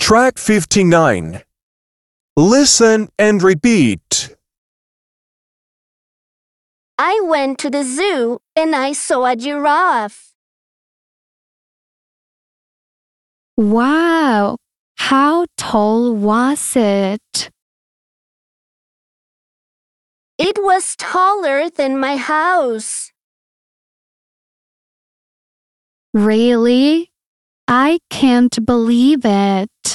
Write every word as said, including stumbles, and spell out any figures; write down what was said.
Track fifty-nine. Listen and repeat. I went to the zoo and I saw a giraffe. Wow! How tall was it? It was taller than my house. Really? I can't believe it.